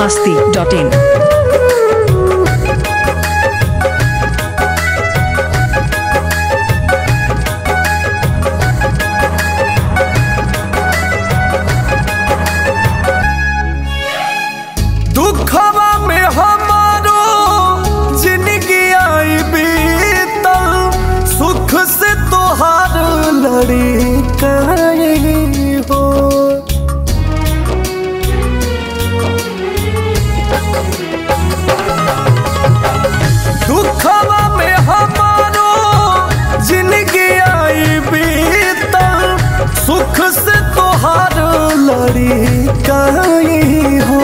masti.in. दुखवा में हमारो जिंदगी आई बीतल, सुख से तोहार लड़ी कहीं हो। दुखवा में हमारो जिंदगी आई बीतल, सुख से तोहार लड़ी कहीं हो।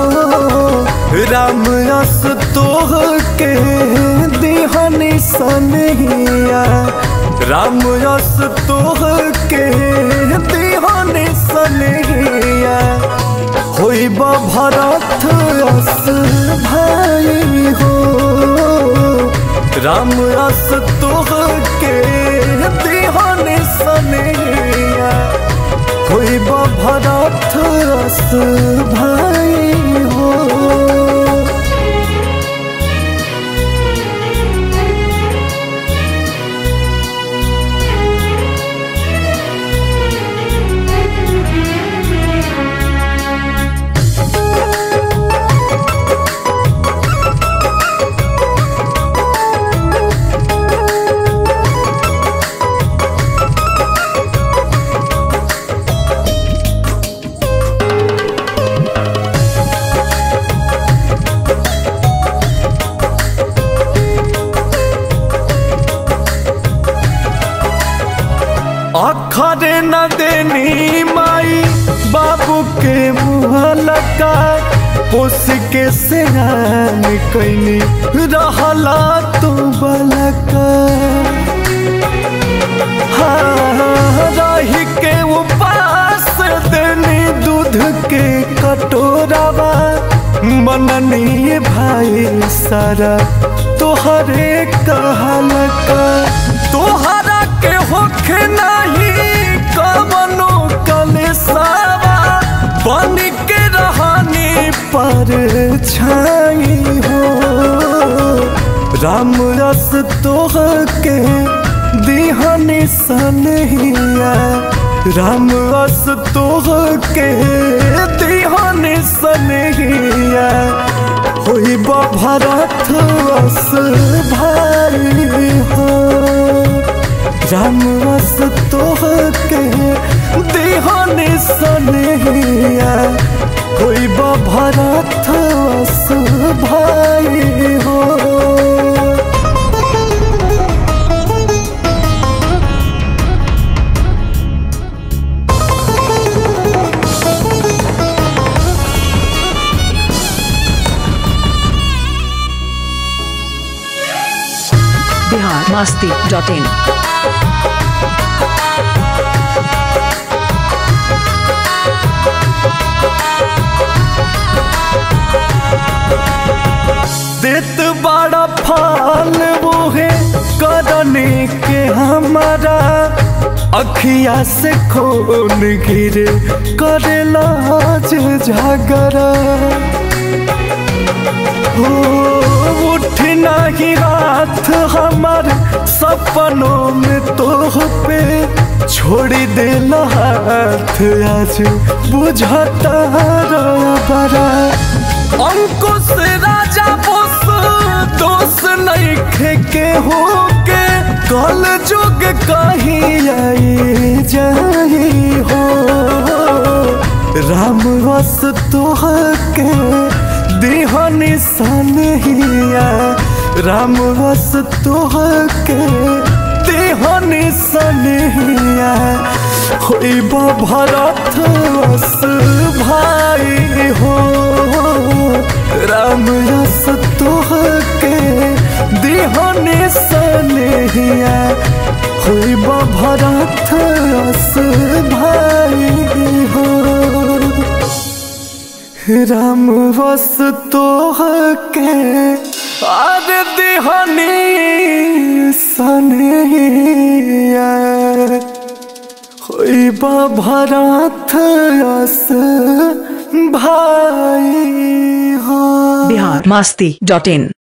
राम अस तोह के दिहनी सनहिया, राम अस तोह के दिहनी सनहिया, होई बा भरत अस भाई हो। राम अस तोह के दिहनी सनहिया, होई बा भरत अस भाई हो। अखरे न देनी माई बाबू के मुहलका, पोस के सेनान कैनी रहला तू बलका। हाँ रही के उपास देनी दूध के कटोरावा, मननी भाई सारा तोहरे कहलका। तोहरा के होखे नहीं कवनो कलेसावा, बन के रहनी पर छाई हो। राम रस तोह के दिहनी सनहिया, राम रस तोह के दिहनी सनहिया, होई बा भरत अस भाई हो। राम रस तोह के दिहनी सनहिया, होई बा भरत अस भाई हो। Bihar masti.in. देत बड़ा फल वो है करने के हमारा, अखिया से खून गिरे करेला झगड़ा। हो उठ नहीं रात हमार सपनों में तोह पे, छोड़ दे हाथ आज बुझता बड़ा। अंकुश राजा बोस दोष नहीं खेके हो के, कल जुग कहीं आई जाई हो। राम रस तोह के दिहनी सनहिया, राम रस तोह के दिहनी सनहिया, होई बा भरत अस भाई हो। राम रस तोह के दिहनी सनहिया, होई बा भरत अस भाई हो। राम रस तोह के आर दिहनी सनहिया, होई बा भरत अस भाई। masti.in